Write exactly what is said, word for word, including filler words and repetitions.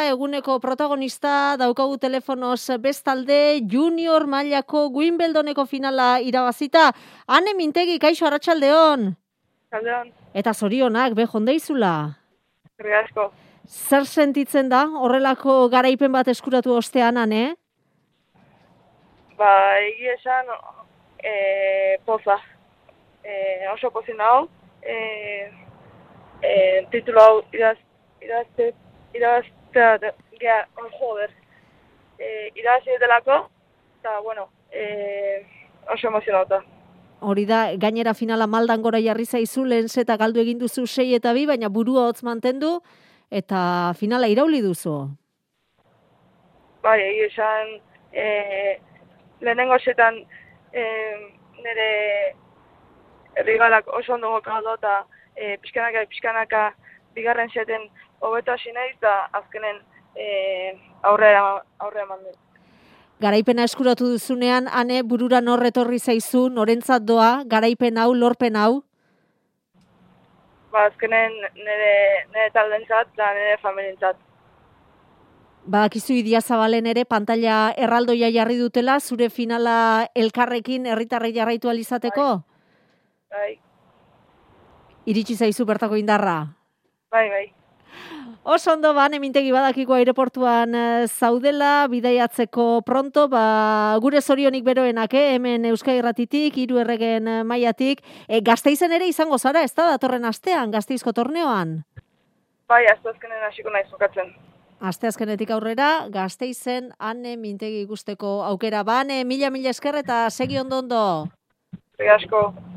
eguneko protagonista, daukagu telefonoz bestalde, junior mailako Wimbledoneko finala irabazita. Ane Mintegi, kaixo, arratsaldeon. Arratsaldeon. Eta zorionak, be jondeizula. Eskerrik asko. Zer sentitzen da, horrelako garaipen bat eskuratu ostean, Ane? Ba, egia esan, e, poza. E, oso pozin hau. E, e, titulu hau iraz, irazte, iraztea, gea, oh, joder. E, irazi delako, eta, bueno, e, oso emozionauta. Hori da, gainera finala maldan gora jarri zaizu, lehen zeta galdu egin duzu sei eta bi, baina burua hotz mantendu, eta finala irauli duzu. Bai, egia esan, e, lehenengo zetan e, nire errigalak oso ondo jokatu eta e, pixkanaka, pixkanaka bigarren zeten hobeto hasi naiz eta azkenen e, aurrera aurrera eman dut. Garaipena eskuratu duzunean, Ane, burura nor etorri zaizu, norentzat doa, garaipen hau, lorpen hau? Ba, azkenen nire, nire taldentzat eta nire familientzat. Badakizu Idiazabalen ere pantalla erraldoia jarri dutela, zure finala elkarrekin herritarrei jarraitu alizateko? Bai. Bai. Iritsi zaizu bertako indarra? Bai, bai. Oso ondo, ba, Ane Mintegi badakiko aireportuan zaudela, bidaiatzeko pronto, ba, gure zorionik beroenak, eh? Hemen Euskadi Irratitik, Hiru Erregen mailatik, e, Gasteizen ere izango zara, ez da, datorren astean, Gasteizko torneoan? Bai, asteazkenen hasiko naiz jokatzen. Asteazkenetik aurrera, Gasteizen Ane Mintegi ikusteko aukera. Ba, Ane, mila mila esker eta segi ondo ondo. Eskerrik asko.